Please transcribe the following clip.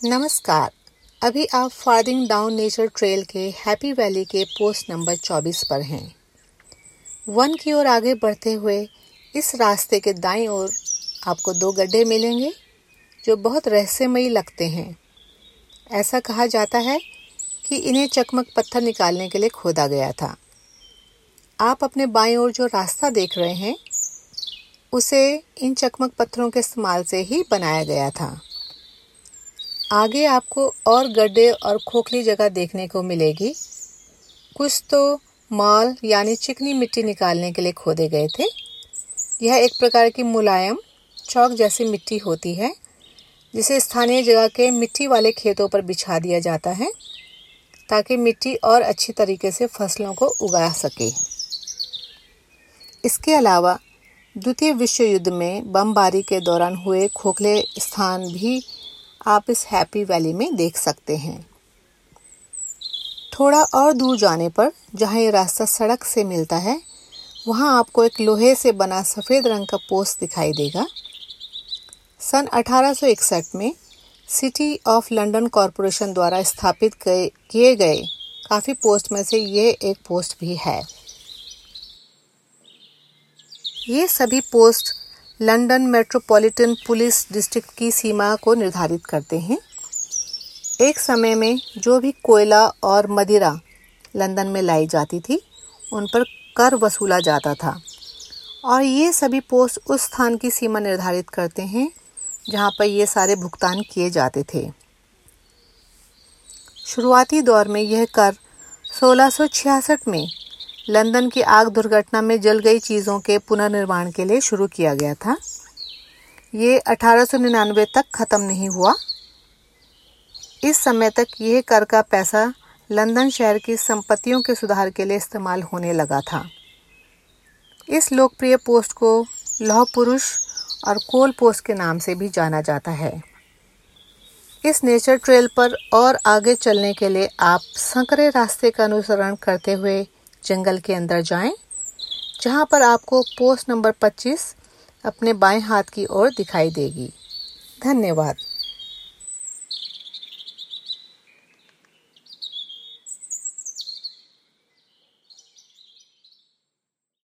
नमस्कार। अभी आप फार्दिंग डाउन नेचर ट्रेल के हैप्पी वैली के पोस्ट नंबर 24 पर हैं। वन की ओर आगे बढ़ते हुए इस रास्ते के दाईं ओर आपको 2 गड्ढे मिलेंगे जो बहुत रहस्यमयी लगते हैं। ऐसा कहा जाता है कि इन्हें चकमक पत्थर निकालने के लिए खोदा गया था। आप अपने बाईं ओर जो रास्ता देख रहे हैं उसे इन चकमक पत्थरों के इस्तेमाल से ही बनाया गया था। आगे आपको और गड्ढे और खोखली जगह देखने को मिलेगी। कुछ तो माल यानी चिकनी मिट्टी निकालने के लिए खोदे गए थे। यह एक प्रकार की मुलायम चौक जैसी मिट्टी होती है जिसे स्थानीय जगह के मिट्टी वाले खेतों पर बिछा दिया जाता है ताकि मिट्टी और अच्छी तरीके से फसलों को उगा सके। इसके अलावा द्वितीय विश्व युद्ध में बमबारी के दौरान हुए खोखले स्थान भी आप इस हैप्पी वैली में देख सकते हैं। थोड़ा और दूर जाने पर जहां ये रास्ता सड़क से मिलता है वहां आपको एक लोहे से बना सफ़ेद रंग का पोस्ट दिखाई देगा। सन 1861 में सिटी ऑफ लंदन कॉरपोरेशन द्वारा स्थापित किए गए काफ़ी पोस्ट में से ये एक पोस्ट भी है। ये सभी post London Metropolitan Police District की सीमा को निर्धारित करते हैं। एक समय में जो भी कोयला और मदिरा लंदन में लाई जाती थी उन पर कर वसूला जाता था और ये सभी पोस्ट उस स्थान की सीमा निर्धारित करते हैं जहां पर ये सारे भुगतान किए जाते थे। शुरुआती दौर में यह कर 1666 में लंदन की आग दुर्घटना में जल गई चीज़ों के पुनर्निर्माण के लिए शुरू किया गया था। ये 1899 तक ख़त्म नहीं हुआ। इस समय तक यह कर का पैसा लंदन शहर की संपत्तियों के सुधार के लिए इस्तेमाल होने लगा था। इस लोकप्रिय पोस्ट को लौह पुरुष और कोल पोस्ट के नाम से भी जाना जाता है। इस नेचर ट्रेल पर और आगे चलने के लिए आप संकरे रास्ते का अनुसरण करते हुए जंगल के अंदर जाएं, जहां पर आपको पोस्ट नंबर 25 अपने बाएं हाथ की ओर दिखाई देगी। धन्यवाद।